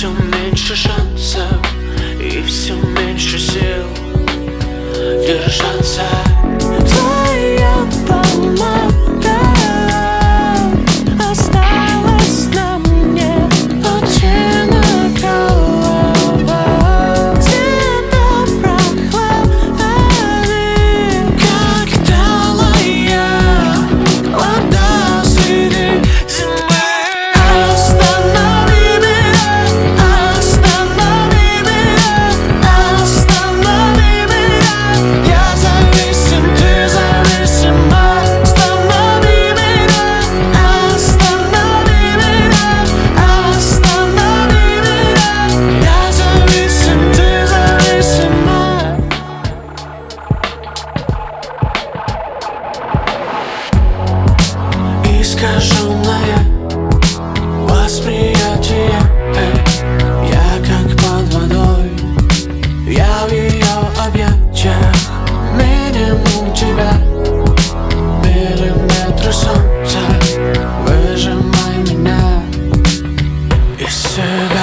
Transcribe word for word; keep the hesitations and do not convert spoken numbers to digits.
все меньше шансов и все меньше сил держаться. Твоя помада осталась на мне, оттенок голова, цвета прохлады, Как талая вода среди зимы. Останови меня, останови меня, останови меня. Я зависим, ты зависима. Останови меня, останови меня, останови меня. Я зависим, ты зависима. Искаженное восприятие, эй, я как под водой, я в ее объятиях. Минимум тебя, миллиметры солнца, выжимай меня из себя.